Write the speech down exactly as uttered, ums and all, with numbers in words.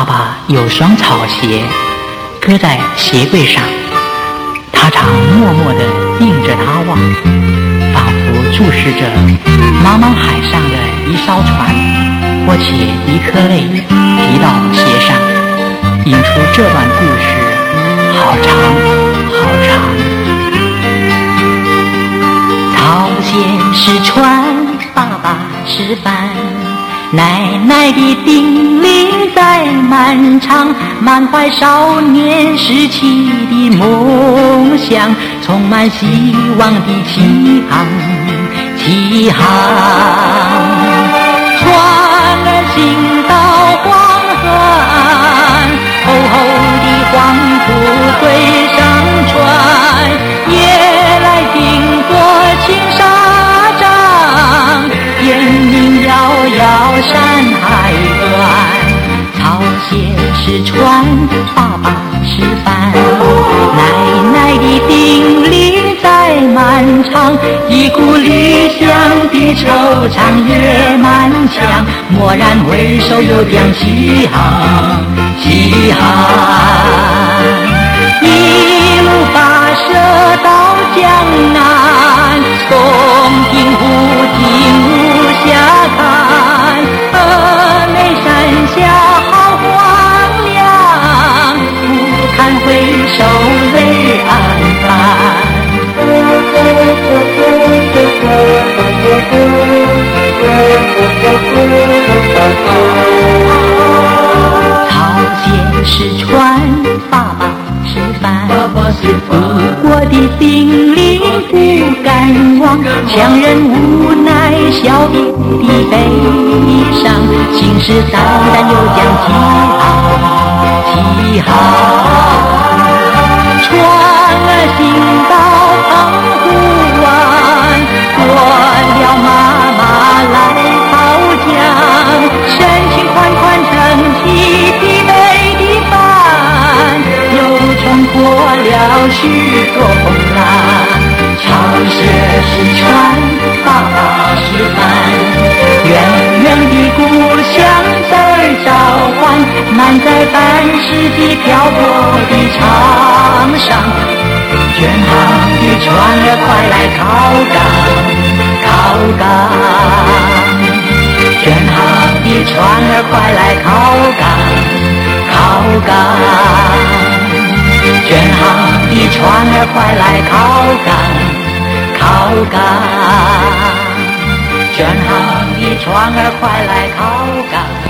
爸爸有双草鞋搁在鞋柜上，他常默默地盯着它望，仿佛注视着茫茫海上的一艘船，或且一颗泪滴到鞋上，引出这段故事，好长好长。草鞋是船，爸爸是帆，奶奶的叮咛在漫长，满怀少年时期的梦想，充满希望的起航，起航。船儿行到黄河岸，厚厚的黄土堆上船，夜来经过青纱帐，烟明遥遥山海端。草鞋是船，爸爸是帆，奶奶的叮咛在漫长，一股理想的惆怅越漫长，蓦然回首又将起航，起航。一路跋涉到江南，洞庭湖景无暇看，峨眉山下好荒凉，不堪回首泪暗泛。草鞋是船，爸爸是帆，路过的叮咛不敢忘，强人无奈笑别的悲伤，信誓旦旦又将起航，起航。船儿行到澎湖湾，过了妈妈来桃江，深情款款撑起疲惫的帆，又冲破了许多风浪。草鞋是船，爸爸是帆，远远的故乡在召唤，满载半世纪漂泊的沧桑。远航的船儿快来靠港，靠港。远航的船儿快来靠港，靠港。远航的船儿快来靠港，靠港。远航的船儿快来靠港。